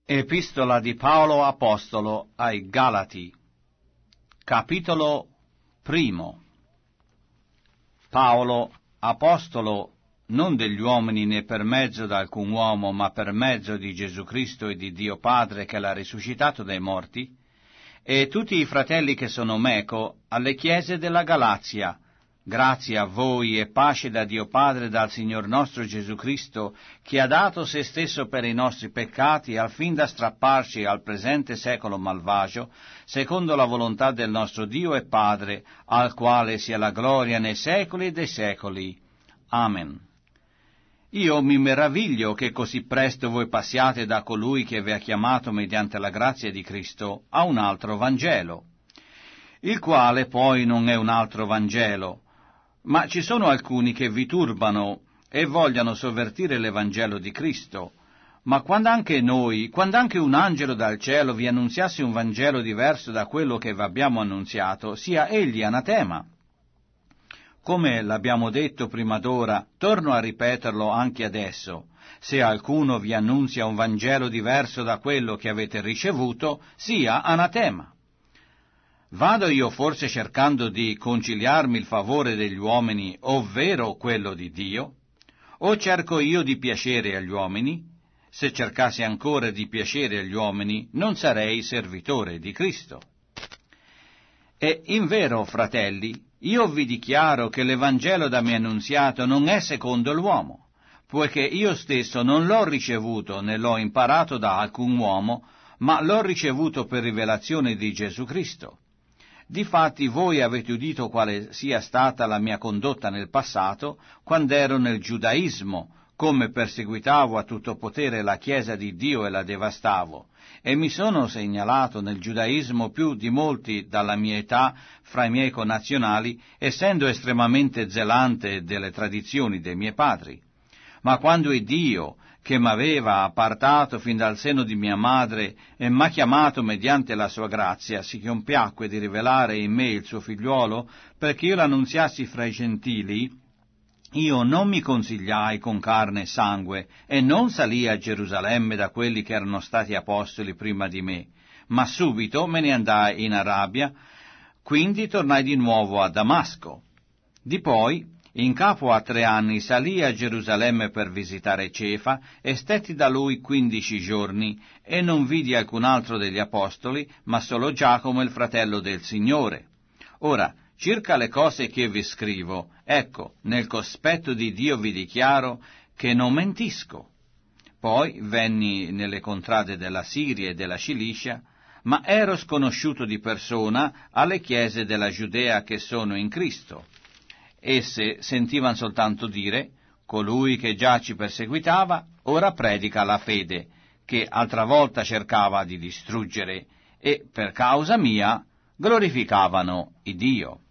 Epistola di Paolo Apostolo ai Galati, capitolo 1. Paolo, apostolo, non degli uomini né per mezzo d'alcun uomo, ma per mezzo di Gesù Cristo e di Dio Padre che l'ha risuscitato dai morti, e tutti i fratelli che sono meco alle chiese della Galazia. Grazie a voi e pace da Dio Padre e dal Signor nostro Gesù Cristo, che ha dato se stesso per i nostri peccati, al fin da strapparci al presente secolo malvagio, secondo la volontà del nostro Dio e Padre, al quale sia la gloria nei secoli dei secoli. Amen. Io mi meraviglio che così presto voi passiate da colui che vi ha chiamato mediante la grazia di Cristo a un altro Vangelo, il quale poi non è un altro Vangelo. Ma ci sono alcuni che vi turbano e vogliano sovvertire l'Evangelo di Cristo. Ma quando anche un angelo dal cielo vi annunziasse un Vangelo diverso da quello che vi abbiamo annunziato, sia egli anatema. Come l'abbiamo detto prima d'ora, torno a ripeterlo anche adesso: se alcuno vi annunzia un Vangelo diverso da quello che avete ricevuto, sia anatema. Vado io forse cercando di conciliarmi il favore degli uomini, ovvero quello di Dio? O cerco io di piacere agli uomini? Se cercassi ancora di piacere agli uomini, non sarei servitore di Cristo. E invero, fratelli, io vi dichiaro che l'Evangelo da me annunziato non è secondo l'uomo, poiché io stesso non l'ho ricevuto né l'ho imparato da alcun uomo, ma l'ho ricevuto per rivelazione di Gesù Cristo. Difatti voi avete udito quale sia stata la mia condotta nel passato, quando ero nel giudaismo, come perseguitavo a tutto potere la Chiesa di Dio e la devastavo, e mi sono segnalato nel giudaismo più di molti dalla mia età fra i miei connazionali, essendo estremamente zelante delle tradizioni dei miei padri. Ma quando è Dio, che m'aveva appartato fin dal seno di mia madre e m'ha chiamato mediante la sua grazia, si compiacque di rivelare in me il suo figliuolo, perché io l'annunziassi fra i gentili, io non mi consigliai con carne e sangue, e non salii a Gerusalemme da quelli che erano stati apostoli prima di me, ma subito me ne andai in Arabia, quindi tornai di nuovo a Damasco. Dipoi, in capo a 3 anni, salii a Gerusalemme per visitare Cefa e stetti da lui 15 giorni, e non vidi alcun altro degli apostoli, ma solo Giacomo, il fratello del Signore. Ora, circa le cose che vi scrivo, ecco, nel cospetto di Dio vi dichiaro che non mentisco. Poi venni nelle contrade della Siria e della Cilicia, ma ero sconosciuto di persona alle chiese della Giudea che sono in Cristo. Esse sentivano soltanto dire: colui che già ci perseguitava ora predica la fede, che altra volta cercava di distruggere, e per causa mia glorificavano il Dio.